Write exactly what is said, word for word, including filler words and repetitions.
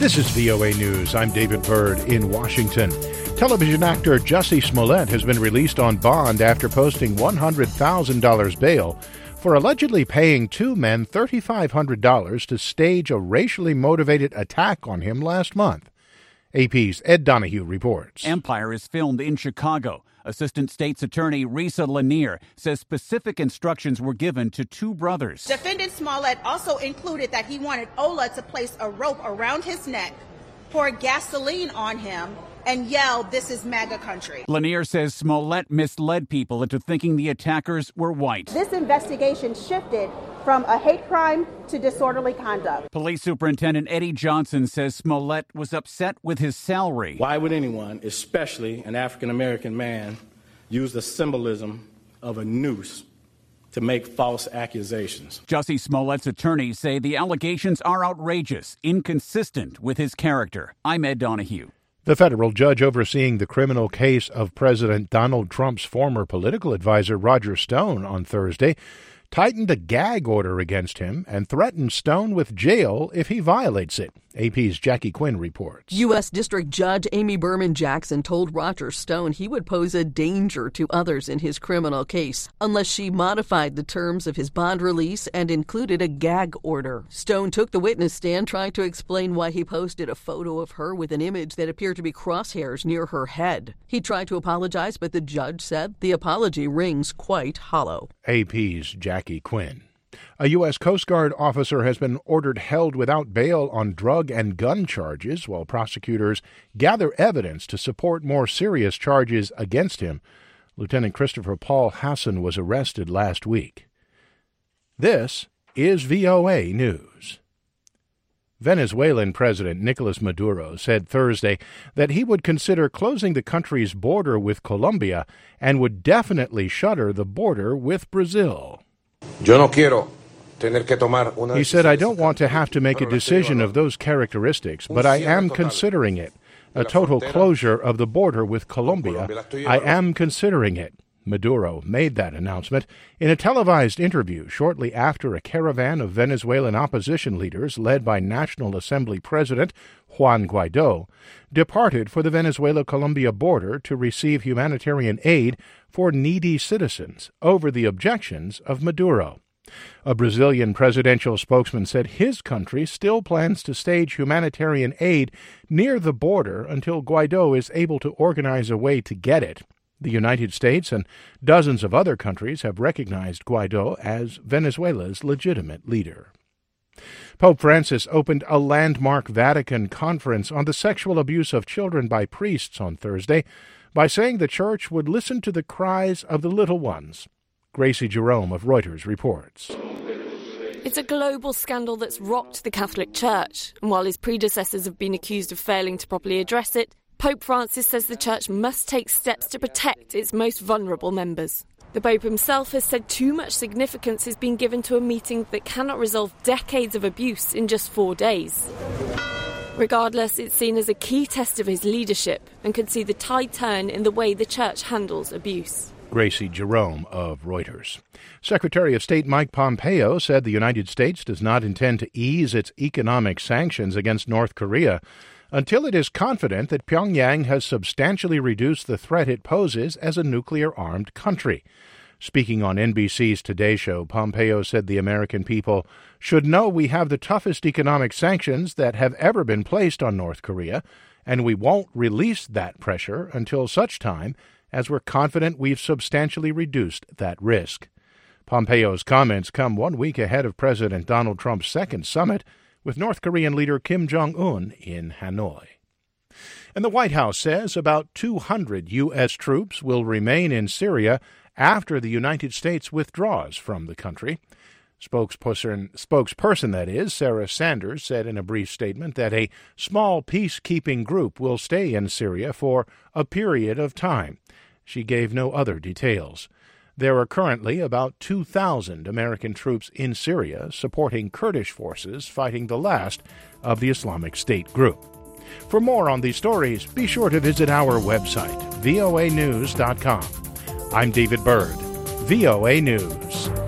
This is V O A News. I'm David Byrd in Washington. Television actor Jussie Smollett has been released on bond after posting one hundred thousand dollars bail for allegedly paying two men three thousand five hundred dollars to stage a racially motivated attack on him last month. A P's Ed Donahue reports. Empire is filmed in Chicago. Assistant State's Attorney Risa Lanier says specific instructions were given to two brothers. Defendant Smollett also included that he wanted Ola to place a rope around his neck, pour gasoline on him, and yell, "This is MAGA country." Lanier says Smollett misled people into thinking the attackers were white. This investigation shifted from a hate crime to disorderly conduct. Police Superintendent Eddie Johnson says Smollett was upset with his salary. Why would anyone, especially an African-American man, use the symbolism of a noose to make false accusations? Jussie Smollett's attorneys say the allegations are outrageous, inconsistent with his character. I'm Ed Donahue. The federal judge overseeing the criminal case of President Donald Trump's former political advisor Roger Stone on Thursday tightened a gag order against him and threatened Stone with jail if he violates it. A P's Jackie Quinn reports. U S. District Judge Amy Berman Jackson told Roger Stone he would pose a danger to others in his criminal case unless she modified the terms of his bond release and included a gag order. Stone took the witness stand trying to explain why he posted a photo of her with an image that appeared to be crosshairs near her head. He tried to apologize, but the judge said the apology rings quite hollow. A P's Jackie Quinn. A U S. Coast Guard officer has been ordered held without bail on drug and gun charges while prosecutors gather evidence to support more serious charges against him. Lieutenant Christopher Paul Hassan was arrested last week. This is V O A News. Venezuelan President Nicolas Maduro said Thursday that he would consider closing the country's border with Colombia and would definitely shutter the border with Brazil. Yo no quiero tener que tomar una He said, "I don't want to have to make a decision of those characteristics, but I am considering it. A total closure of the border with Colombia, I am considering it." Maduro made that announcement in a televised interview shortly after a caravan of Venezuelan opposition leaders led by National Assembly President Juan Guaido departed for the Venezuela-Colombia border to receive humanitarian aid for needy citizens over the objections of Maduro. A Brazilian presidential spokesman said his country still plans to stage humanitarian aid near the border until Guaido is able to organize a way to get it. The United States and dozens of other countries have recognized Guaido as Venezuela's legitimate leader. Pope Francis opened a landmark Vatican conference on the sexual abuse of children by priests on Thursday by saying the church would listen to the cries of the little ones. Gracie Jerome of Reuters reports. It's a global scandal that's rocked the Catholic Church, and while his predecessors have been accused of failing to properly address it, Pope Francis says the Church must take steps to protect its most vulnerable members. The Pope himself has said too much significance is being given to a meeting that cannot resolve decades of abuse in just four days. Regardless, it's seen as a key test of his leadership and could see the tide turn in the way the Church handles abuse. Gracie Jerome of Reuters. Secretary of State Mike Pompeo said the United States does not intend to ease its economic sanctions against North Korea until it is confident that Pyongyang has substantially reduced the threat it poses as a nuclear-armed country. Speaking on N B C's Today Show, Pompeo said the American people should know we have the toughest economic sanctions that have ever been placed on North Korea, and we won't release that pressure until such time as we're confident we've substantially reduced that risk. Pompeo's comments come one week ahead of President Donald Trump's second summit with North Korean leader Kim Jong-un in Hanoi. And the White House says about two hundred U S troops will remain in Syria after the United States withdraws from the country. Spokesperson, spokesperson that is, Sarah Sanders, said in a brief statement that a small peacekeeping group will stay in Syria for a period of time. She gave no other details. There are currently about two thousand American troops in Syria supporting Kurdish forces fighting the last of the Islamic State group. For more on these stories, be sure to visit our website, V O A news dot com. I'm David Byrd, V O A News.